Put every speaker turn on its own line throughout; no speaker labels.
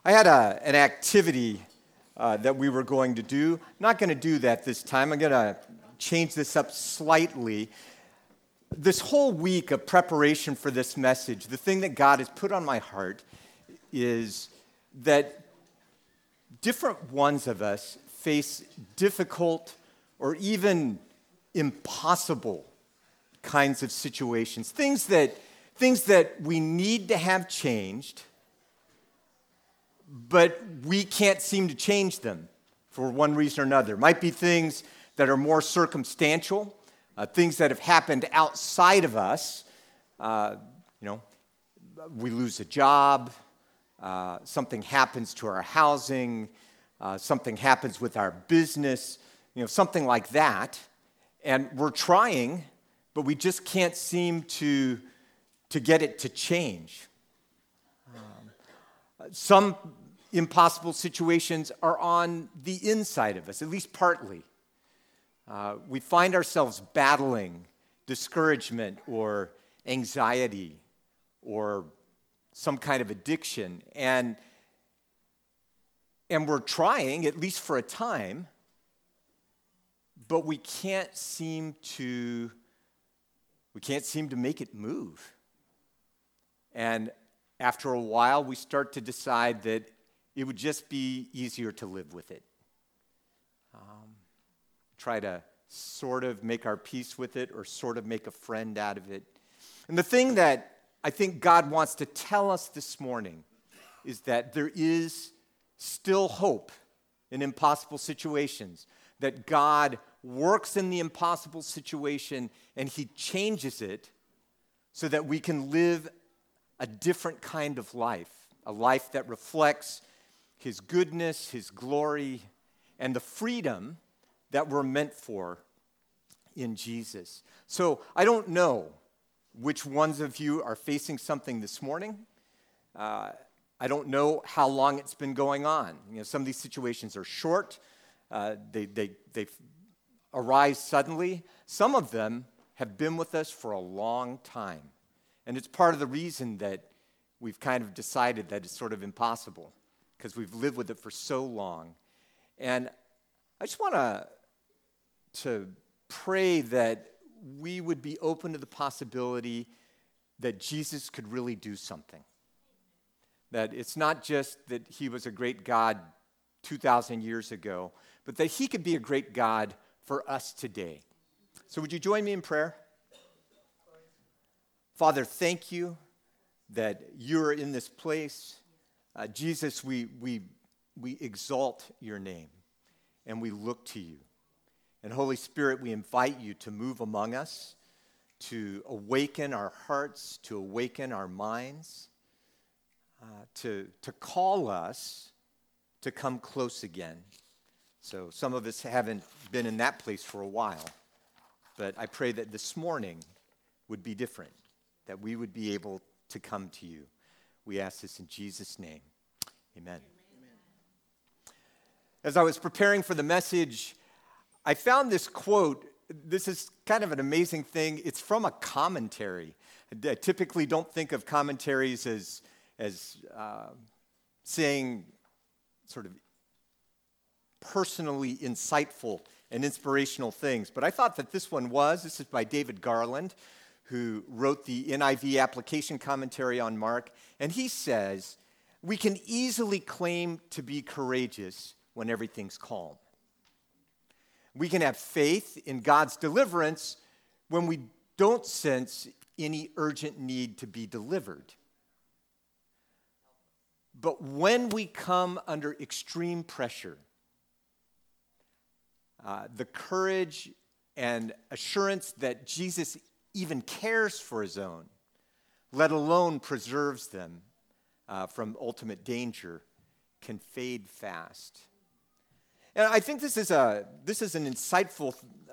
I had an activity that we were going to do. Not going to do that this time. I'm going to change this up slightly. This whole week of preparation for this message, the thing that God has put on my heart is that different ones of us face difficult or even impossible kinds of situations, things that we need to have changed, but we can't seem to change them for one reason or another. It might be things that are more circumstantial, things that have happened outside of us. We lose a job, something happens to our housing, something happens with our business, something like that. And we're trying, but we just can't seem to get it to change. Some impossible situations are on the inside of us, at least partly. We find ourselves battling discouragement or anxiety or some kind of addiction, and we're trying, at least for a time, but we can't seem to make it move. And after a while, we start to decide that it would just be easier to live with it. Try to sort of make our peace with it or sort of make a friend out of it. And the thing that I think God wants to tell us this morning is that there is still hope in impossible situations, that God works in the impossible situation and He changes it so that we can live a different kind of life, a life that reflects His goodness, His glory, and the freedom that we're meant for in Jesus. So I don't know which ones of you are facing something this morning. I don't know how long it's been going on. Some of these situations are short. They arise suddenly. Some of them have been with us for a long time. And it's part of the reason that we've kind of decided that it's sort of impossible, because we've lived with it for so long. And I just want to pray that we would be open to the possibility that Jesus could really do something. That it's not just that He was a great God 2,000 years ago, but that He could be a great God for us today. So would you join me in prayer? Father, thank you that you're in this place. Jesus, we exalt your name and we look to you. And Holy Spirit, we invite you to move among us, to awaken our hearts, to awaken our minds, to call us to come close again. So some of us haven't been in that place for a while, but I pray that this morning would be different, that we would be able to come to you. We ask this in Jesus' name. Amen. As I was preparing for the message, I found this quote. This is kind of an amazing thing. It's from a commentary. I typically don't think of commentaries as saying sort of personally insightful and inspirational things, but I thought that this one was. This is by David Garland, who wrote the NIV application commentary on Mark, and he says, "We can easily claim to be courageous when everything's calm. We can have faith in God's deliverance when we don't sense any urgent need to be delivered. But when we come under extreme pressure, the courage and assurance that Jesus even cares for His own, let alone preserves them from ultimate danger, can fade fast." And I think this is an insightful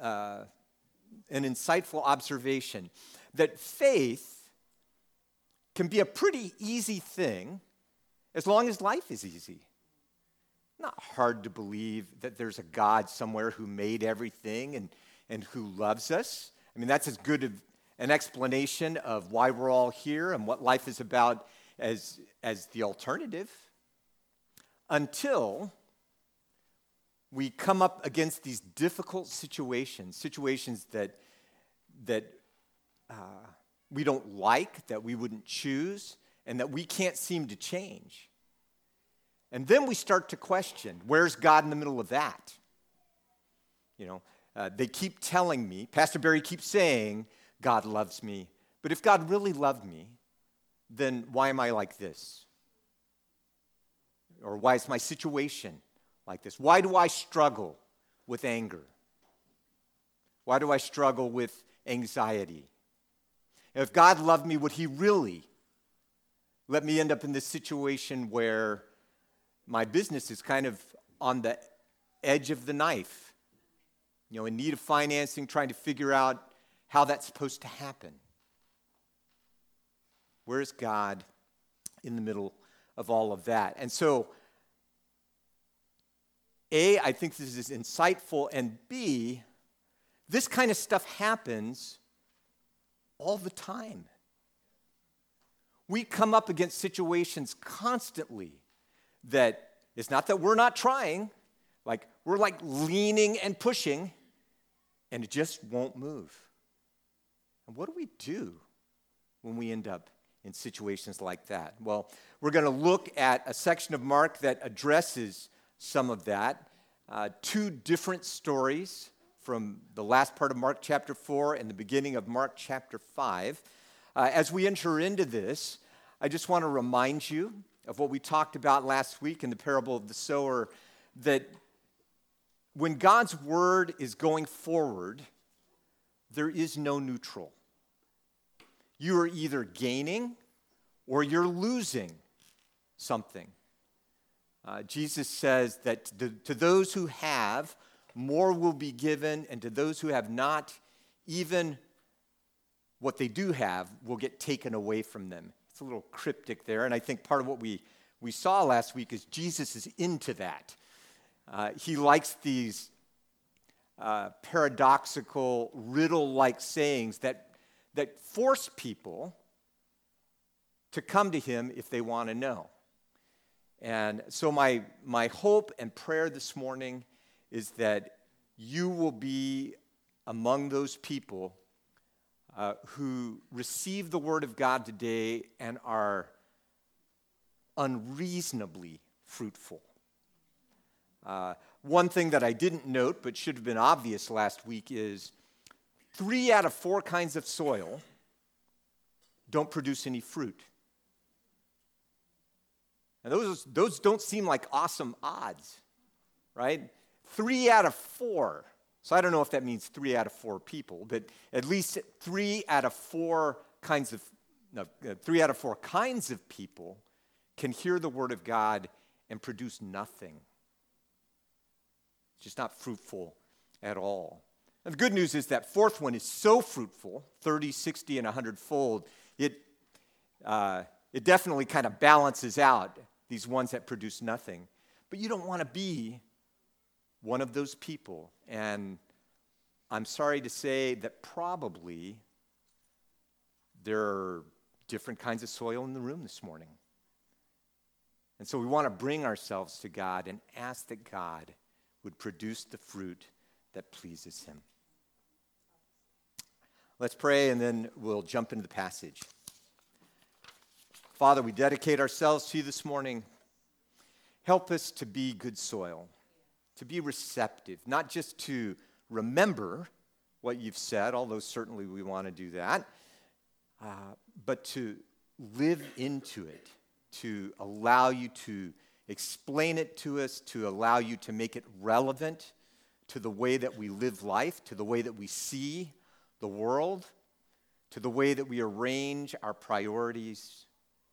observation, that faith can be a pretty easy thing as long as life is easy. Not hard to believe that there's a God somewhere who made everything and who loves us. I mean, that's as good of an explanation of why we're all here and what life is about as the alternative. until we come up against these difficult situations that we don't like, that we wouldn't choose, and that we can't seem to change. And then we start to question, where's God in the middle of that? They keep telling me, Pastor Barry keeps saying, God loves me. But if God really loved me, then why am I like this? Or why is my situation like this? Why do I struggle with anger? Why do I struggle with anxiety? If God loved me, would he really let me end up in this situation where my business is kind of on the edge of the knife, in need of financing, trying to figure out how that's supposed to happen? Where is God in the middle of all of that? And so, A, I think this is insightful, and B, this kind of stuff happens all the time. We come up against situations constantly that it's not that we're not trying, we're leaning and pushing, and it just won't move. And what do we do when we end up in situations like that? Well, we're going to look at a section of Mark that addresses some of that. Two different stories from the last part of Mark chapter 4 and the beginning of Mark chapter 5. As we enter into this, I just want to remind you of what we talked about last week in the parable of the sower, that when God's word is going forward, there is no neutral. You are either gaining or you're losing something. Jesus says that to those who have, more will be given, and to those who have not, even what they do have will get taken away from them. It's a little cryptic there, and I think part of what we saw last week is Jesus is into that. He likes these paradoxical, riddle-like sayings that force people to come to him if they want to know. And so my hope and prayer this morning is that you will be among those people who receive the word of God today and are unreasonably fruitful. One thing that I didn't note but should have been obvious last week is 3 out of 4 kinds of soil don't produce any fruit. And those don't seem like awesome odds, right? 3 out of 4. So I don't know if that means 3 out of 4 people, but at least 3 out of 4 kinds of 3 out of 4 kinds of people can hear the word of God and produce nothing. It's just not fruitful at all. And the good news is that fourth one is so fruitful, 30, 60, and 100-fold, it definitely kind of balances out these ones that produce nothing. But you don't want to be one of those people. And I'm sorry to say that probably there are different kinds of soil in the room this morning. And so we want to bring ourselves to God and ask that God would produce the fruit that pleases him. Let's pray, and then we'll jump into the passage. Father, we dedicate ourselves to you this morning. Help us to be good soil, to be receptive, not just to remember what you've said, although certainly we want to do that, but to live into it, to allow you to explain it to us, to allow you to make it relevant to the way that we live life, to the way that we see the world, to the way that we arrange our priorities.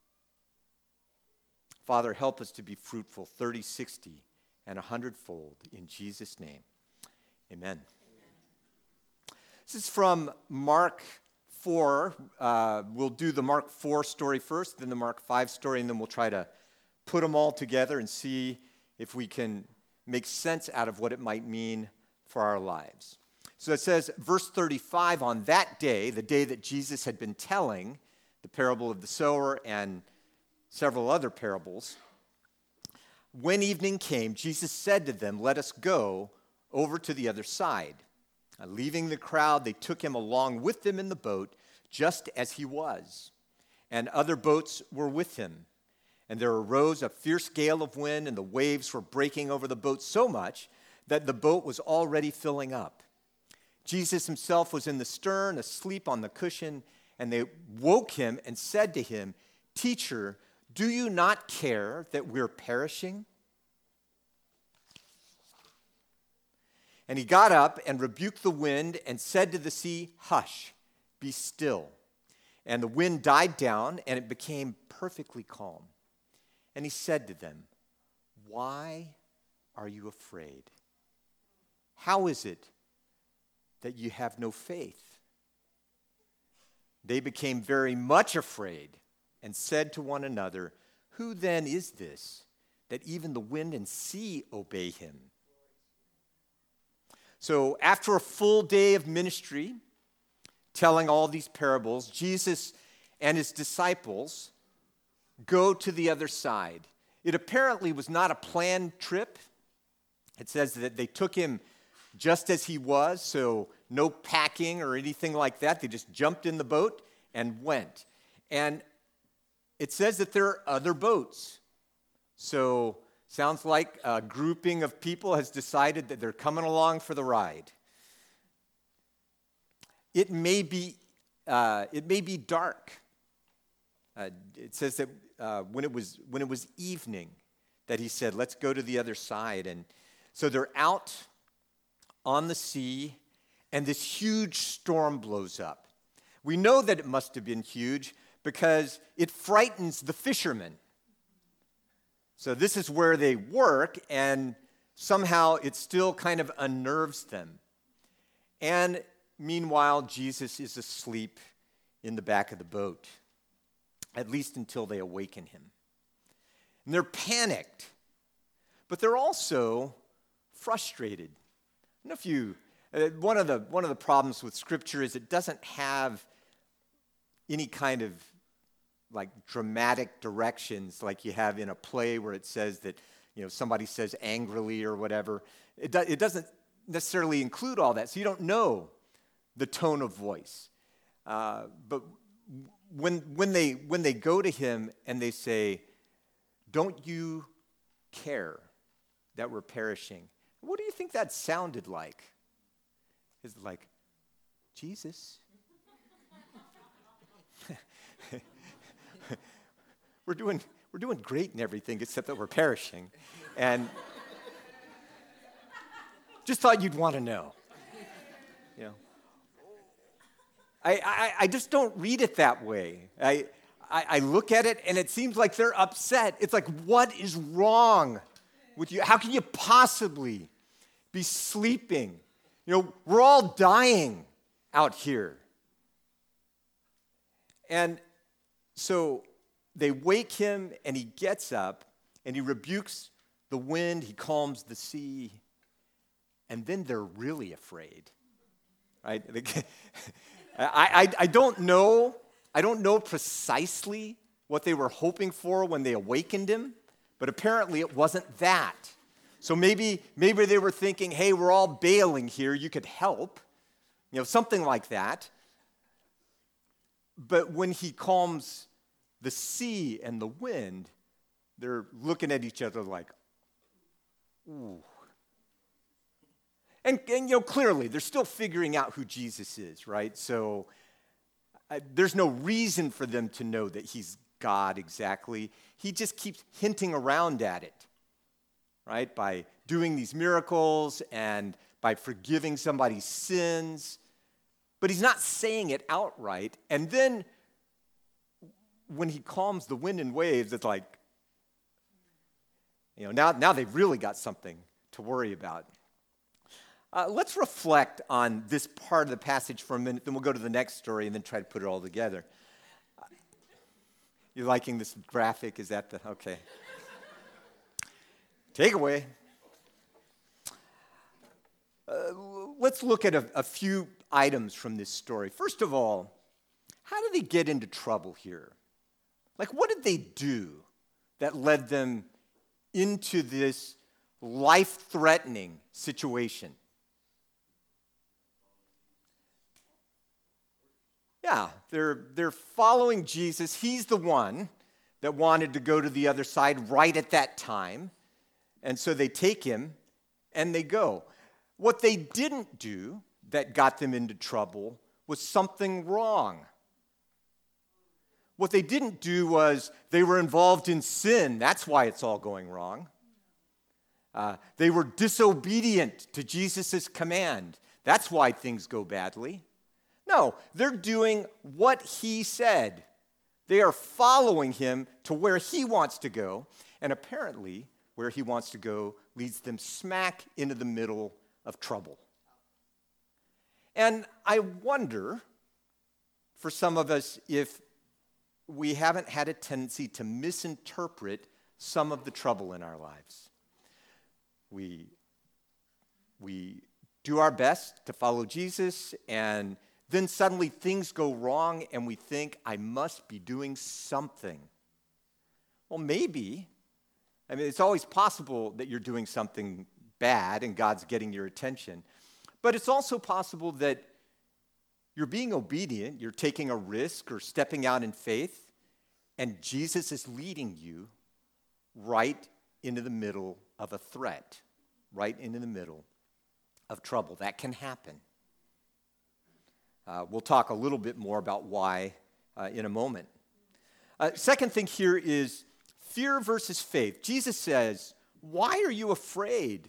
Father, help us to be fruitful, 30, 60, and 100-fold. In Jesus' name, amen. This is from Mark 4. We'll do the Mark 4 story first, then the Mark 5 story, and then we'll try to put them all together and see if we can make sense out of what it might mean for our lives. So it says, verse 35, on that day, the day that Jesus had been telling the parable of the sower and several other parables, When evening came, Jesus said to them, "Let us go over to the other side." Leaving the crowd, they took him along with them in the boat, just as he was. And other boats were with him. And there arose a fierce gale of wind, and the waves were breaking over the boat so much that the boat was already filling up. Jesus himself was in the stern, asleep on the cushion, and they woke him and said to him, "Teacher, do you not care that we're perishing?" And he got up and rebuked the wind and said to the sea, "Hush, be still." And the wind died down, and it became perfectly calm. And he said to them, "Why are you afraid? How is it that you have no faith?" They became very much afraid and said to one another, "Who then is this, that even the wind and sea obey him?" So after a full day of ministry, telling all these parables, Jesus and his disciples go to the other side. It apparently was not a planned trip. It says that they took him just as he was, so no packing or anything like that. They just jumped in the boat and went. And it says that there are other boats. So sounds like a grouping of people has decided that they're coming along for the ride. It may be dark. It says that when it was evening, that he said, "Let's go to the other side." And so they're out on the sea, and this huge storm blows up. We know that it must have been huge because it frightens the fishermen. So this is where they work, and somehow it still kind of unnerves them. And meanwhile, Jesus is asleep in the back of the boat, at least until they awaken him. And they're panicked, but they're also frustrated. I don't know if you, one of the problems with Scripture is it doesn't have any kind of like dramatic directions like you have in a play where it says that, somebody says angrily or whatever. It doesn't necessarily include all that, so you don't know the tone of voice. But when they go to him and they say, "Don't you care that we're perishing?" What do you think that sounded like? Is it like, "Jesus, we're doing great and everything except that we're perishing, and just thought you'd want to know." I just don't read it that way. I look at it and it seems like they're upset. It's like, what is wrong with you? How can you possibly be sleeping? We're all dying out here. And so they wake him and he gets up and he rebukes the wind, he calms the sea, and then they're really afraid, right? I don't know precisely what they were hoping for when they awakened him, but apparently it wasn't that. So maybe they were thinking, "Hey, we're all bailing here, you could help," something like that. But when he calms the sea and the wind, they're looking at each other like, "Ooh." And clearly, they're still figuring out who Jesus is, right? So there's no reason for them to know that he's God exactly. He just keeps hinting around at it, right? By doing these miracles and by forgiving somebody's sins. But he's not saying it outright. And then when he calms the wind and waves, it's like, now they've really got something to worry about. Let's reflect on this part of the passage for a minute, then we'll go to the next story and then try to put it all together. You liking this graphic? Is that okay. Takeaway. Let's look at a few items from this story. First of all, how did they get into trouble here? Like, what did they do that led them into this life-threatening situation. Yeah, they're following Jesus. He's the one that wanted to go to the other side right at that time. And so they take him and they go. What they didn't do that got them into trouble was something wrong. What they didn't do was they were involved in sin. That's why it's all going wrong. They were disobedient to Jesus' command. That's why things go badly. No, they're doing what he said. They are following him to where he wants to go, and apparently where he wants to go leads them smack into the middle of trouble. And I wonder, for some of us, if we haven't had a tendency to misinterpret some of the trouble in our lives. We do our best to follow Jesus, and then suddenly things go wrong and we think, I must be doing something. Well, maybe. I mean, it's always possible that you're doing something bad and God's getting your attention. But it's also possible that you're being obedient, you're taking a risk or stepping out in faith, and Jesus is leading you right into the middle of a threat, right into the middle of trouble. That can happen. We'll talk a little bit more about why in a moment. Second thing here is fear versus faith. Jesus says, why are you afraid?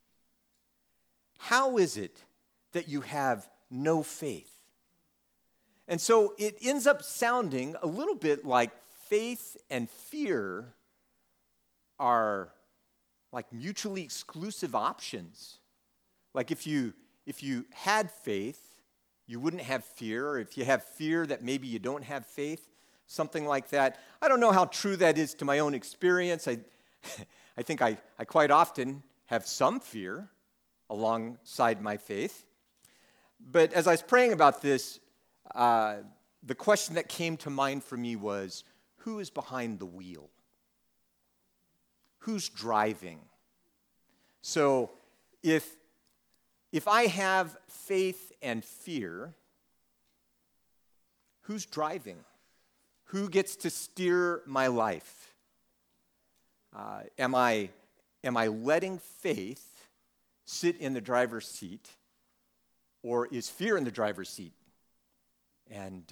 How is it that you have no faith? And so it ends up sounding a little bit like faith and fear are like mutually exclusive options. Like if you had faith, you wouldn't have fear, or if you have fear that maybe you don't have faith, something like that. I don't know how true that is to my own experience. I think I quite often have some fear alongside my faith. But as I was praying about this, the question that came to mind for me was, who is behind the wheel? Who's driving? So if I have faith and fear, who's driving? Who gets to steer my life? Am I letting faith sit in the driver's seat, or is fear in the driver's seat? And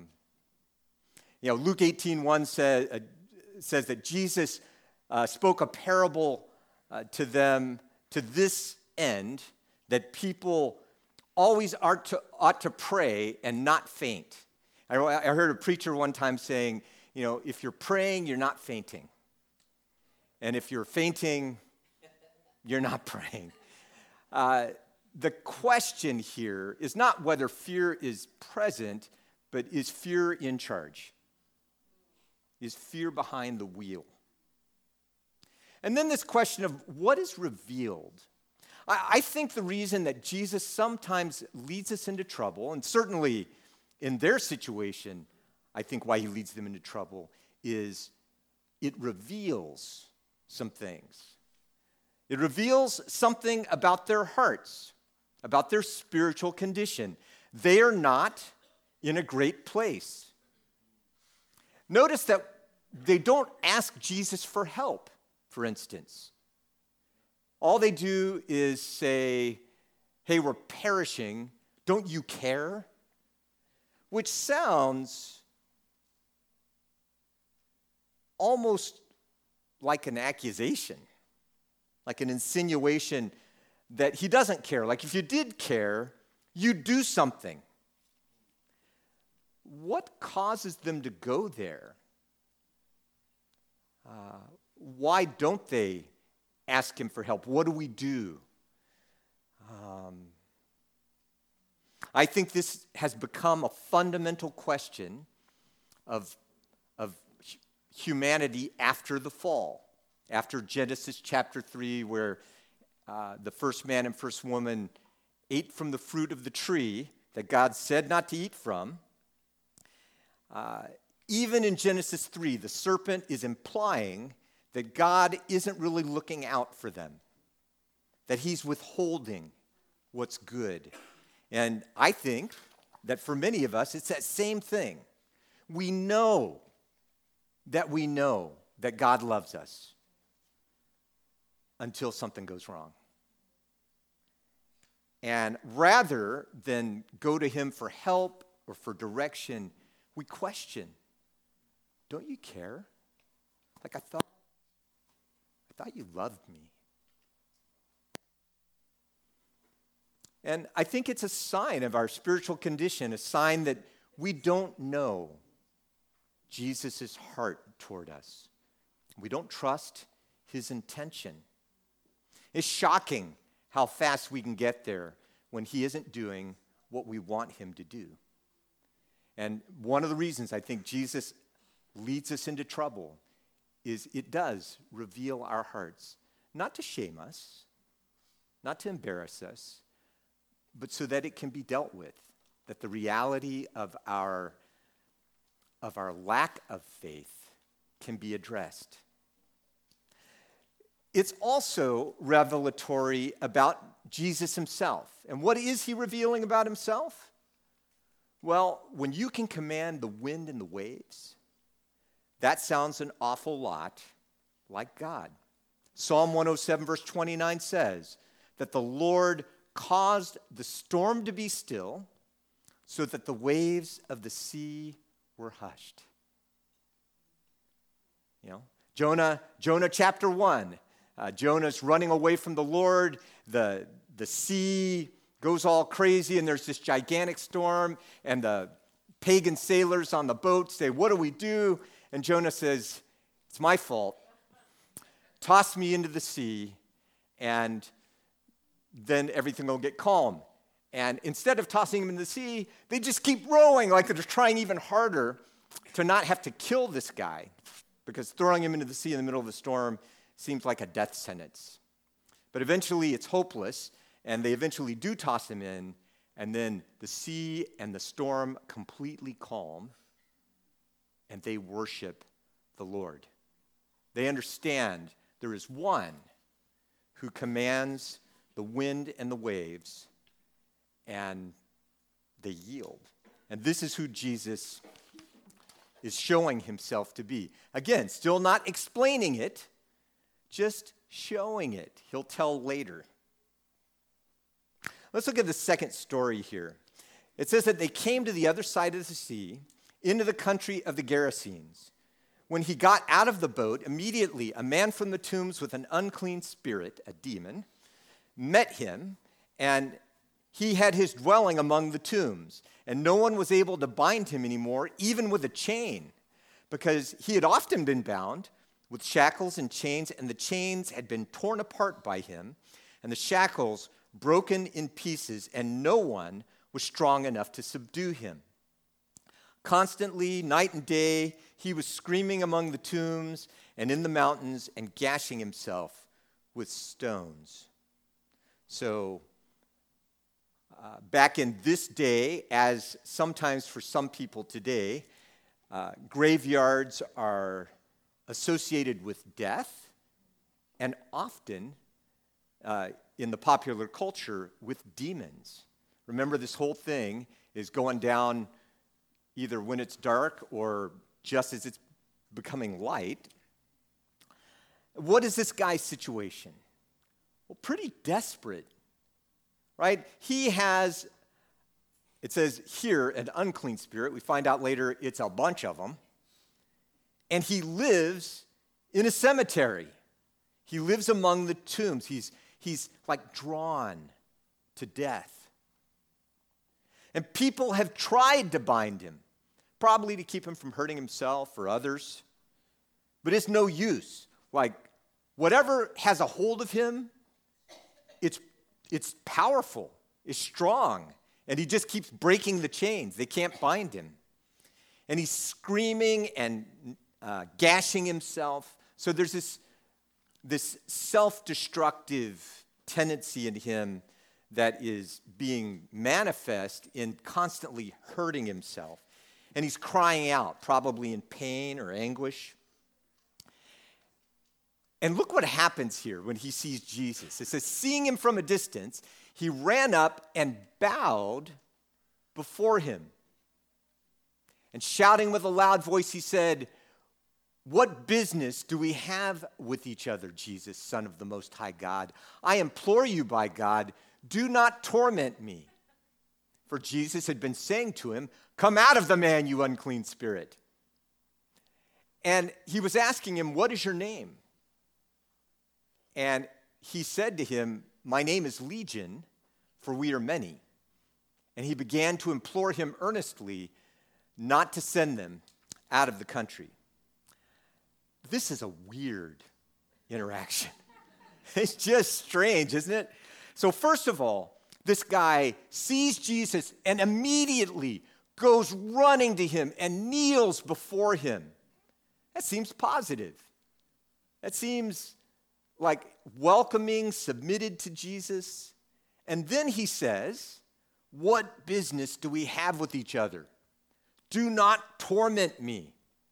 Luke 18:1 says that Jesus spoke a parable to them to this end, that people always ought to pray and not faint. I heard a preacher one time saying, if you're praying, you're not fainting. And if you're fainting, you're not praying. The question here is not whether fear is present, but is fear in charge? Is fear behind the wheel? And then this question of what is revealed. I think the reason that Jesus sometimes leads us into trouble, and certainly in their situation, I think why he leads them into trouble, is it reveals some things. It reveals something about their hearts, about their spiritual condition. They are not in a great place. Notice that they don't ask Jesus for help, for instance. All they do is say, hey, we're perishing. Don't you care? Which sounds almost like an accusation, like an insinuation that he doesn't care. Like if you did care, you'd do something. What causes them to go there? Why don't they ask him for help? What do we do? I think this has become a fundamental question of humanity after the fall, after Genesis chapter 3, where the first man and first woman ate from the fruit of the tree that God said not to eat from. Even in Genesis 3, the serpent is implying that God isn't really looking out for them, that he's withholding what's good. And I think that for many of us, it's that same thing. We know that God loves us until something goes wrong. And rather than go to him for help or for direction, we question, don't you care? Like I thought you loved me. And I think it's a sign of our spiritual condition, a sign that we don't know Jesus' heart toward us. We don't trust his intention. It's shocking how fast we can get there when he isn't doing what we want him to do. And one of the reasons I think Jesus leads us into trouble is it does reveal our hearts, not to shame us, not to embarrass us, but so that it can be dealt with, that the reality of our lack of faith can be addressed. It's also revelatory about Jesus himself. And what is he revealing about himself? Well, when you can command the wind and the waves, that sounds an awful lot like God. Psalm 107 verse 29 says that the Lord caused the storm to be still so that the waves of the sea were hushed. You know, Jonah chapter 1. Jonah's running away from the Lord. The sea goes all crazy, and there's this gigantic storm, and the pagan sailors on the boat say, what do we do? And Jonah says, it's my fault. Toss me into the sea, and then everything will get calm. And instead of tossing him into the sea, they just keep rowing like they're trying even harder to not have to kill this guy, because throwing him into the sea in the middle of the storm seems like a death sentence. But eventually it's hopeless, and they eventually do toss him in, and then the sea and the storm completely calm, and they worship the Lord. They understand there is one who commands the wind and the waves, and they yield. And this is who Jesus is showing himself to be. Again, still not explaining it, just showing it. He'll tell later. Let's look at the second story here. It says that they came to the other side of the sea, into the country of the Gerasenes. When he got out of the boat, immediately a man from the tombs with an unclean spirit, a demon, met him, and he had his dwelling among the tombs, and no one was able to bind him anymore, even with a chain, because he had often been bound with shackles and chains, and the chains had been torn apart by him, and the shackles broken in pieces, and no one was strong enough to subdue him. Constantly, night and day, he was screaming among the tombs and in the mountains and gashing himself with stones. So, back in this day, as sometimes for some people today, graveyards are associated with death, and often in the popular culture with demons. Remember, this whole thing is going down either when it's dark or just as it's becoming light. What is this guy's situation? Well, pretty desperate, right? He has, it says here, an unclean spirit. We find out later it's a bunch of them. And he lives in a cemetery. He lives among the tombs. He's like drawn to death. And people have tried to bind him, probably to keep him from hurting himself or others. But it's no use. Like, whatever has a hold of him, it's powerful, it's strong, and he just keeps breaking the chains. They can't bind him. And he's screaming and gashing himself. So there's this self-destructive tendency in him that is being manifest in constantly hurting himself. And he's crying out, probably in pain or anguish. And look what happens here when he sees Jesus. It says, seeing him from a distance, he ran up and bowed before him. And shouting with a loud voice, he said, "What business do we have with each other, Jesus, Son of the Most High God? I implore you by God, do not torment me." For Jesus had been saying to him, "Come out of the man, you unclean spirit." And he was asking him, "What is your name?" And he said to him, "My name is Legion, for we are many." And he began to implore him earnestly not to send them out of the country. This is a weird interaction. It's just strange, isn't it? So first of all, this guy sees Jesus and immediately goes running to him and kneels before him. That seems positive. That seems like welcoming, submitted to Jesus. And then he says, "What business do we have with each other? Do not torment me."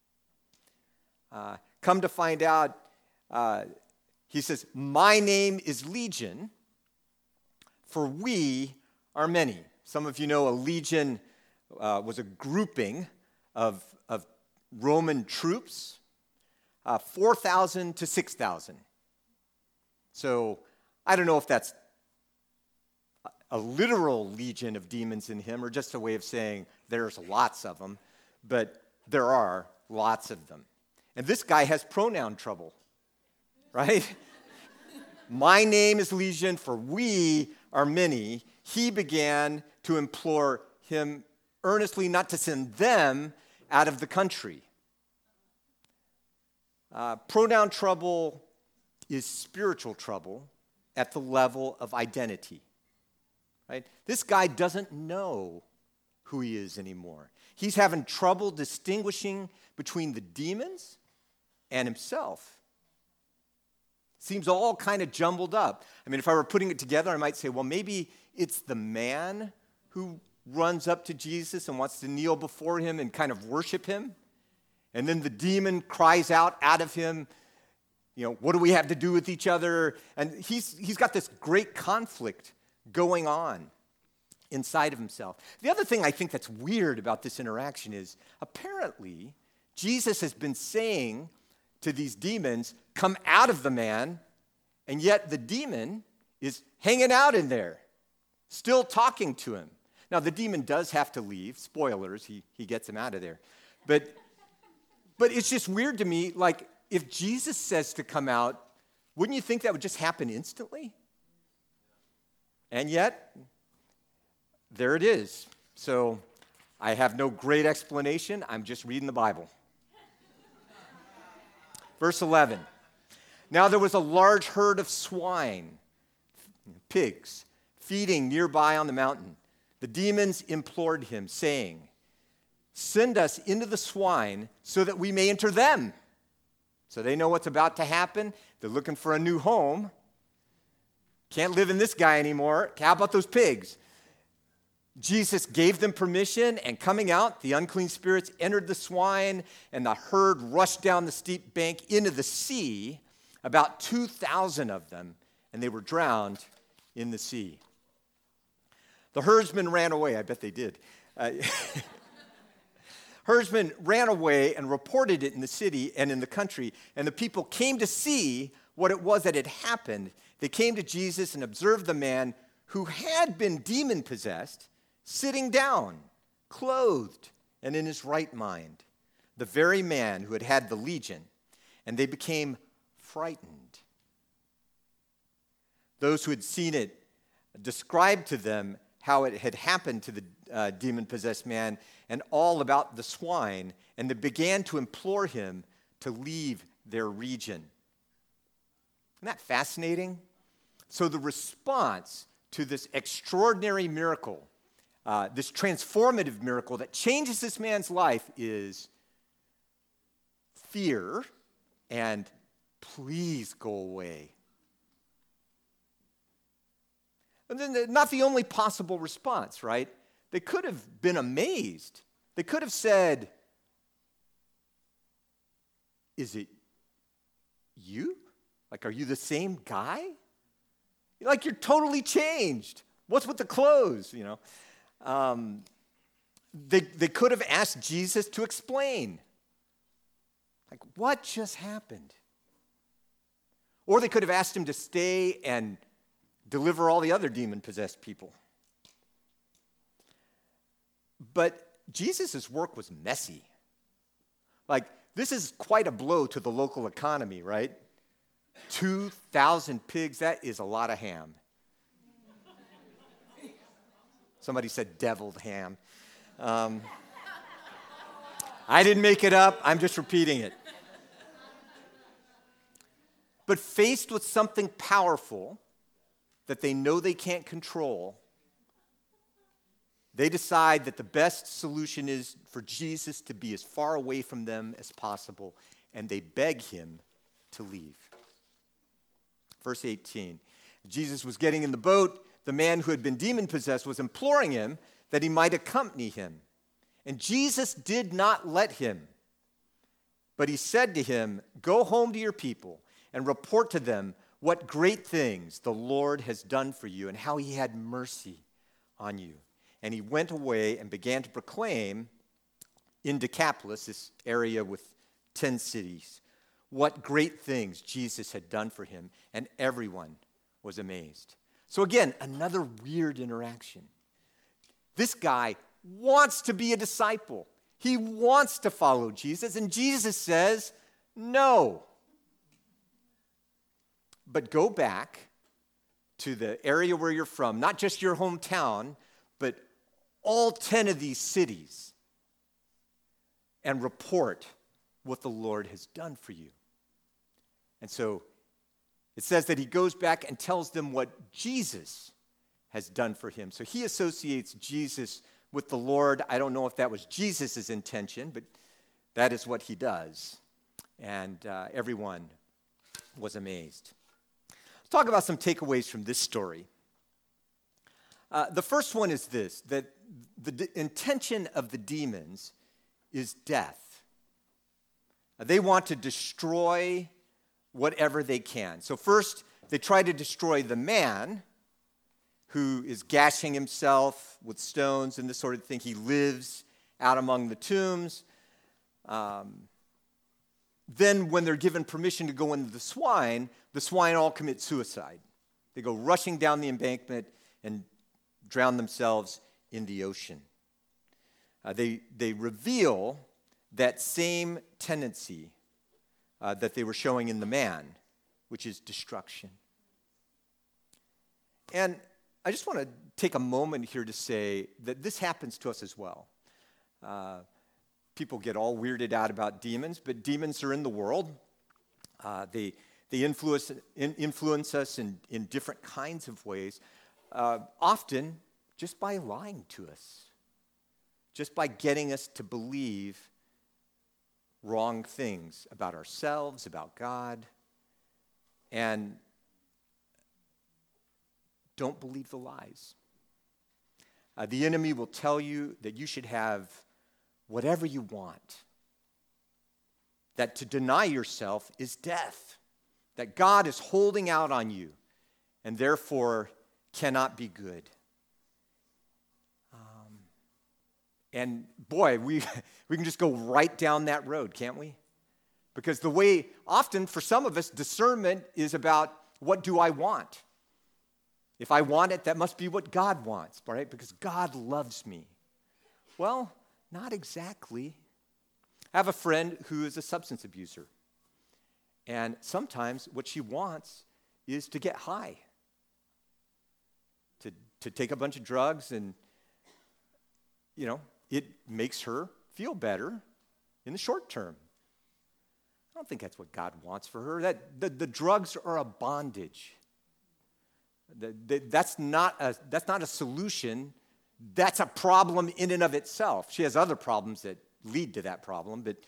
Come to find out, he says, "My name is Legion, for we are many." Some of you know a legion was a grouping of Roman troops, 4,000 to 6,000. So I don't know if that's a literal legion of demons in him or just a way of saying there's lots of them, but there are lots of them. And this guy has pronoun trouble, right? "My name is Legion, for we are many." He began to implore him earnestly not to send them out of the country. Pronoun trouble is spiritual trouble at the level of identity, right? This guy doesn't know who he is anymore. He's having trouble distinguishing between the demons and himself. Seems all kind of jumbled up. I mean, if I were putting it together, I might say, well, maybe it's the man who runs up to Jesus and wants to kneel before him and kind of worship him. And then the demon cries out of him, "What do we have to do with each other?" And he's got this great conflict going on inside of himself. The other thing I think that's weird about this interaction is apparently Jesus has been saying to these demons, "Come out of the man," and yet the demon is hanging out in there, still talking to him. Now, the demon does have to leave. Spoilers, he gets him out of there. But it's just weird to me, like, if Jesus says to come out, wouldn't you think that would just happen instantly? And yet, there it is. So I have no great explanation. I'm just reading the Bible. Verse 11. "Now there was a large herd of swine," pigs, "feeding nearby on the mountain. The demons implored him, saying, 'Send us into the swine so that we may enter them.'" So they know what's about to happen. They're looking for a new home. Can't live in this guy anymore. How about those pigs? Jesus gave them permission, and coming out, the unclean spirits entered the swine, and the herd rushed down the steep bank into the sea, about 2,000 of them, and they were drowned in the sea. The herdsmen ran away. I bet they did. Herdsmen ran away and reported it in the city and in the country, and the people came to see what it was that had happened. They came to Jesus and observed the man who had been demon-possessed, sitting down, clothed, and in his right mind, the very man who had had the legion, and they became frightened. Those who had seen it described to them how it had happened to the demon-possessed man and all about the swine, and they began to implore him to leave their region. Isn't that fascinating? So the response to this extraordinary miracle, this transformative miracle that changes this man's life, is fear and "please go away." And then not the only possible response, right? They could have been amazed. They could have said, "Is it you?" Like, are you the same guy? Like, you're totally changed. What's with the clothes, They could have asked Jesus to explain. Like, what just happened? Or they could have asked him to stay and deliver all the other demon-possessed people. But Jesus' work was messy. Like, this is quite a blow to the local economy, right? 2,000 pigs, that is a lot of ham. Somebody said deviled ham. I didn't make it up, I'm just repeating it. But faced with something powerful that they know they can't control, they decide that the best solution is for Jesus to be as far away from them as possible, and they beg him to leave. Verse 18, Jesus was getting in the boat. The man who had been demon-possessed was imploring him that he might accompany him. And Jesus did not let him, but he said to him, "Go home to your people and report to them what great things the Lord has done for you and how he had mercy on you." And he went away and began to proclaim in Decapolis, this area with 10 cities, what great things Jesus had done for him, and everyone was amazed. So again, another weird interaction. This guy wants to be a disciple. He wants to follow Jesus, and Jesus says, no. But go back to the area where you're from, not just your hometown, but all 10 of these cities, and report what the Lord has done for you. And so it says that he goes back and tells them what Jesus has done for him. So he associates Jesus with the Lord. I don't know if that was Jesus' intention, but that is what he does. And everyone was amazed. Let's talk about some takeaways from this story. The first one is this, that the intention of the demons is death. They want to destroy whatever they can. So first, they try to destroy the man who is gashing himself with stones and this sort of thing. He lives out among the tombs. Then when they're given permission to go into the swine all commit suicide. They go rushing down the embankment and drown themselves in the ocean. They reveal that same tendency that they were showing in the man, which is destruction. And I just want to take a moment here to say that this happens to us as well. People get all weirded out about demons, but demons are in the world. They influence us in different kinds of ways, often just by lying to us, just by getting us to believe wrong things about ourselves, about God, and don't believe the lies. The enemy will tell you that you should have whatever you want, that to deny yourself is death, that God is holding out on you and therefore cannot be good. And boy, we can just go right down that road, can't we? Because the way, often for some of us, discernment is about, what do I want? If I want it, that must be what God wants, right? Because God loves me. Well, not exactly. I have a friend who is a substance abuser. And sometimes what she wants is to get high, to take a bunch of drugs, and, it makes her feel better in the short term. I don't think that's what God wants for her. The drugs are a bondage. That's not a solution. That's a problem in and of itself. She has other problems that lead to that problem, but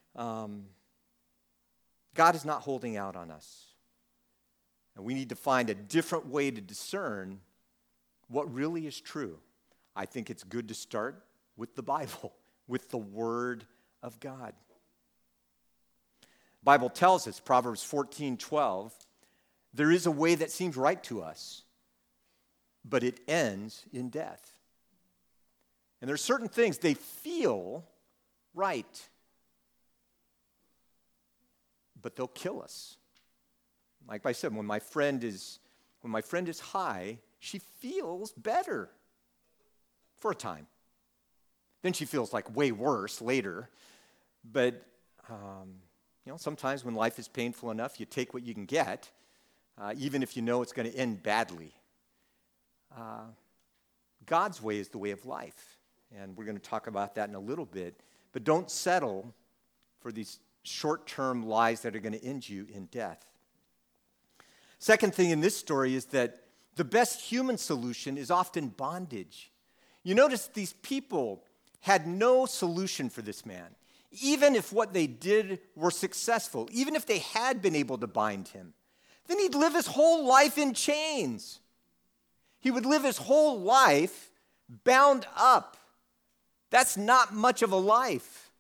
God is not holding out on us. And we need to find a different way to discern what really is true. I think it's good to start with the Bible, with the Word of God. The Bible tells us, Proverbs 14:12, There is a way that seems right to us, but it ends in death. And there are certain things, they feel right, but they'll kill us. Like I said, when my friend is high, she feels better for a time. Then she feels like way worse later. But sometimes when life is painful enough, you take what you can get, even if you know it's going to end badly. God's way is the way of life, and we're going to talk about that in a little bit. But don't settle for these short-term lies that are going to end you in death. Second thing in this story is that the best human solution is often bondage. You notice these people had no solution for this man. Even if what they did were successful, even if they had been able to bind him, then he'd live his whole life in chains. He would live his whole life bound up. That's not much of a life.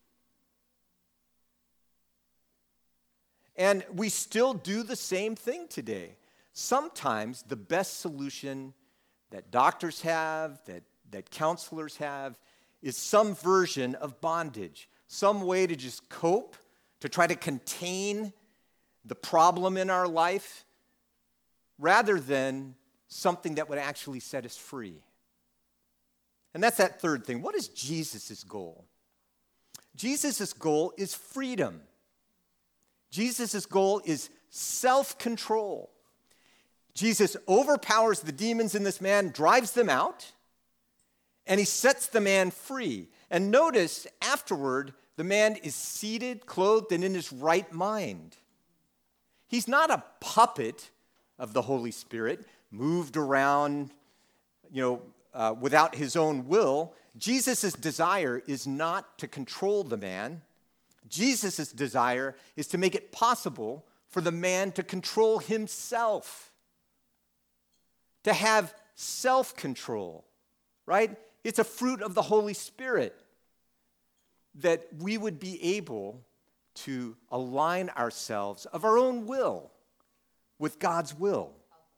And we still do the same thing today. Sometimes the best solution that doctors have, that counselors have, is some version of bondage, some way to just cope, to try to contain the problem in our life, rather than something that would actually set us free. And that's that third thing. What is Jesus' goal? Jesus' goal is freedom. Jesus' goal is self-control. Jesus overpowers the demons in this man, drives them out, and he sets the man free. And notice, afterward, the man is seated, clothed, and in his right mind. He's not a puppet of the Holy Spirit, moved around, without his own will. Jesus' desire is not to control the man. Jesus' desire is to make it possible for the man to control himself, to have self-control, right? It's a fruit of the Holy Spirit that we would be able to align ourselves of our own will with God's will.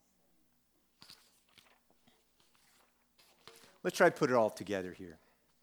Let's try to put it all together here.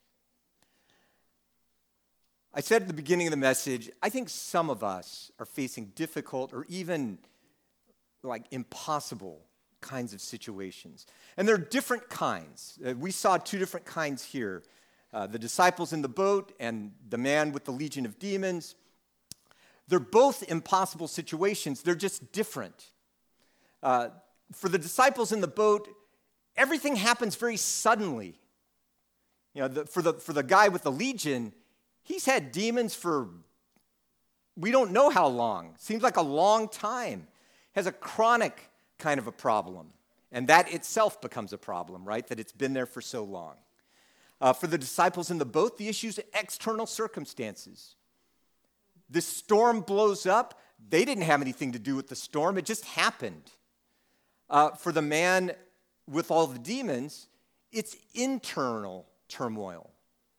I said at the beginning of the message, I think some of us are facing difficult or even impossible kinds of situations. And there are different kinds. We saw two different kinds here. The disciples in the boat and the man with the legion of demons. They're both impossible situations. They're just different. For the disciples in the boat, everything happens very suddenly. For the guy with the legion, he's had demons for we don't know how long. Seems like a long time. Has a chronic kind of a problem. And that itself becomes a problem, right? That it's been there for so long. For the disciples in the boat, the issue's external circumstances. This storm blows up. They didn't have anything to do with the storm. It just happened. For the man with all the demons, it's internal turmoil.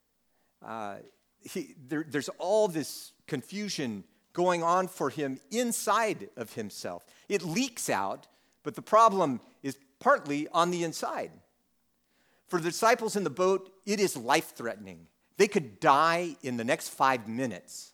There's all this confusion going on for him inside of himself. It leaks out, but the problem is partly on the inside. For the disciples in the boat, it is life-threatening. They could die in the next 5 minutes.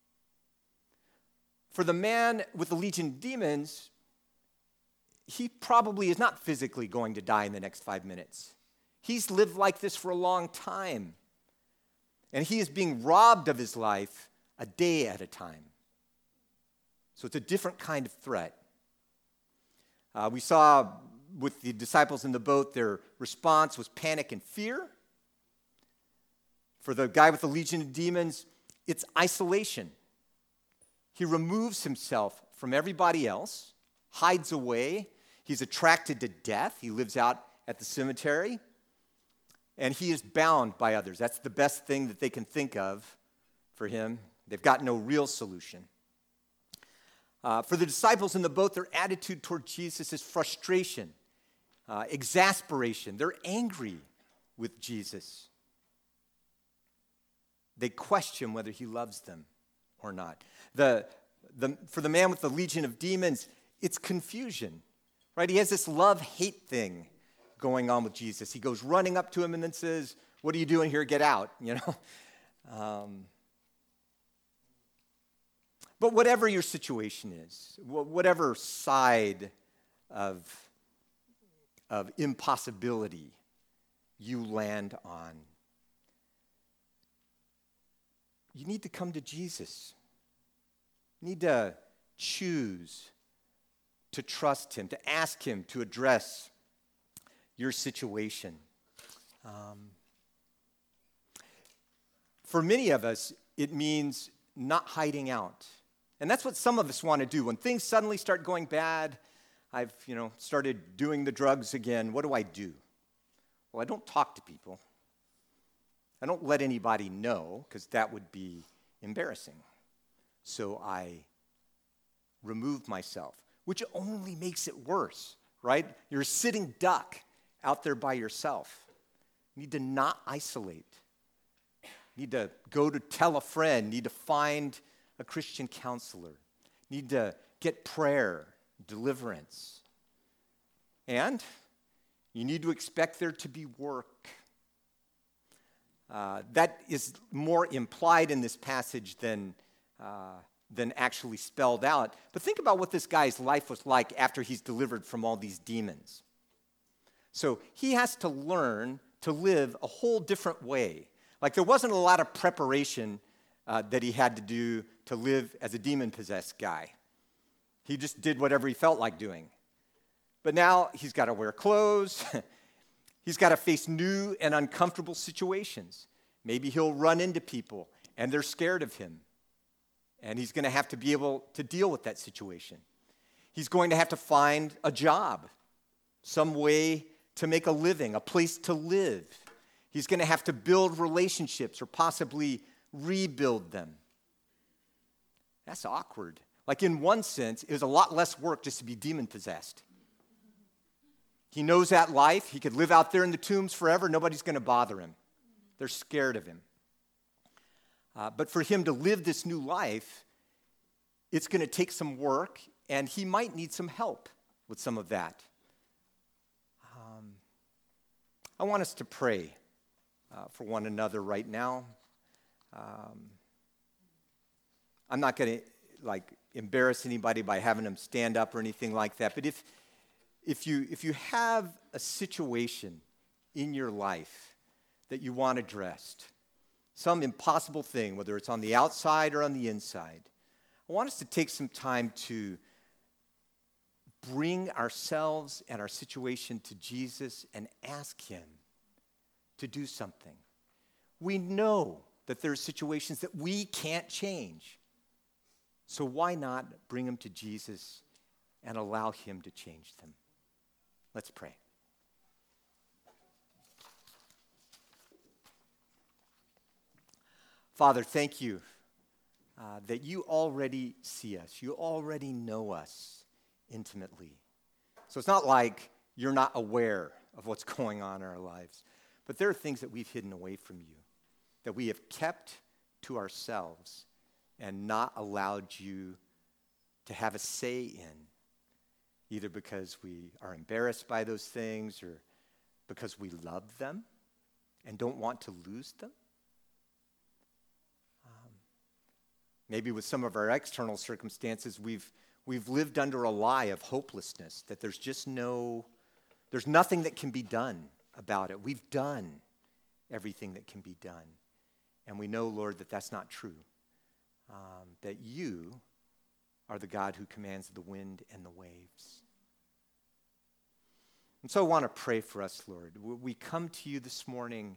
For the man with the legion of demons, he probably is not physically going to die in the next 5 minutes. He's lived like this for a long time. And he is being robbed of his life a day at a time. So it's a different kind of threat. We saw with the disciples in the boat, their response was panic and fear. For the guy with the legion of demons, it's isolation. He removes himself from everybody else, hides away. He's attracted to death. He lives out at the cemetery. And he is bound by others. That's the best thing that they can think of for him. They've got no real solution. For the disciples in the boat, their attitude toward Jesus is frustration, exasperation. They're angry with Jesus. They question whether he loves them or not. For the man with the legion of demons, it's confusion, right? He has this love-hate thing going on with Jesus. He goes running up to him and then says, "What are you doing here? Get out," But whatever your situation is, whatever side of impossibility you land on, you need to come to Jesus. You need to choose to trust him, to ask him to address your situation. For many of us, it means not hiding out. And that's what some of us want to do. When things suddenly start going bad, I've, started doing the drugs again. What do? Well, I don't talk to people. I don't let anybody know, because that would be embarrassing. So I remove myself, which only makes it worse, right? You're a sitting duck out there by yourself. You need to not isolate. You need to go to tell a friend. You need to find a Christian counselor. You need to get prayer, deliverance. And you need to expect there to be work. That is more implied in this passage than actually spelled out. But think about what this guy's life was like after he's delivered from all these demons. So he has to learn to live a whole different way. Like there wasn't a lot of preparation that he had to do to live as a demon-possessed guy. He just did whatever he felt like doing. But now he's got to wear clothes. He's got to face new and uncomfortable situations. Maybe he'll run into people and they're scared of him. And he's going to have to be able to deal with that situation. He's going to have to find a job, some way to make a living, a place to live. He's going to have to build relationships or possibly rebuild them. That's awkward. Like in one sense, it was a lot less work just to be demon-possessed. He knows that life. He could live out there in the tombs forever. Nobody's going to bother him. They're scared of him. But for him to live this new life, it's going to take some work, and he might need some help with some of that. I want us to pray for one another right now. I'm not going to embarrass anybody by having them stand up or anything like that. But if you have a situation in your life that you want addressed, some impossible thing, whether it's on the outside or on the inside, I want us to take some time to bring ourselves and our situation to Jesus and ask him to do something. We know that there are situations that we can't change. So why not bring them to Jesus and allow him to change them? Let's pray. Father, thank you that you already see us. You already know us intimately. So it's not like you're not aware of what's going on in our lives. But there are things that we've hidden away from you, that we have kept to ourselves and not allowed you to have a say in, either because we are embarrassed by those things or because we love them and don't want to lose them. Maybe with some of our external circumstances, we've lived under a lie of hopelessness, that there's nothing that can be done about it. We've done everything that can be done. And we know, Lord, that that's not true. That you are the God who commands the wind and the waves. And so I want to pray for us, Lord. We come to you this morning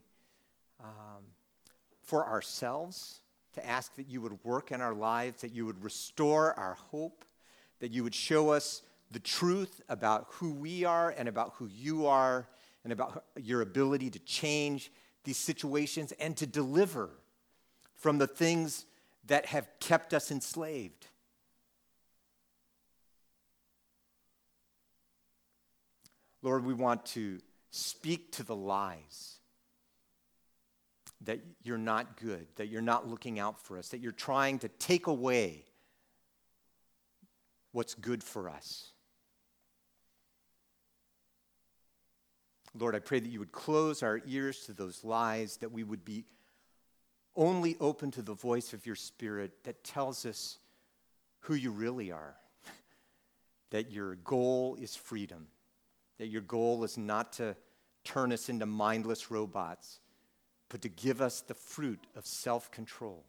for ourselves, to ask that you would work in our lives, that you would restore our hope, that you would show us the truth about who we are and about who you are and about your ability to change these situations and to deliver from the things that have kept us enslaved. Lord, we want to speak to the lies that you're not good, that you're not looking out for us, that you're trying to take away what's good for us. Lord, I pray that you would close our ears to those lies, that we would be only open to the voice of your Spirit that tells us who you really are, that your goal is freedom, that your goal is not to turn us into mindless robots, but to give us the fruit of self-control.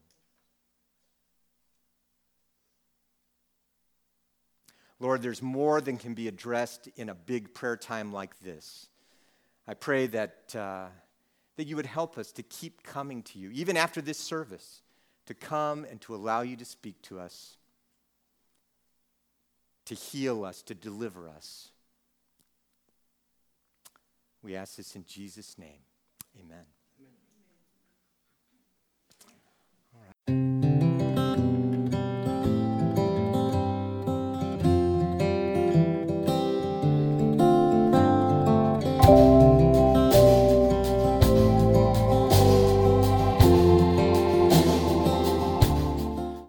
Lord, there's more than can be addressed in a big prayer time like this. I pray that you would help us to keep coming to you, even after this service, to come and to allow you to speak to us, to heal us, to deliver us. We ask this in Jesus' name. Amen.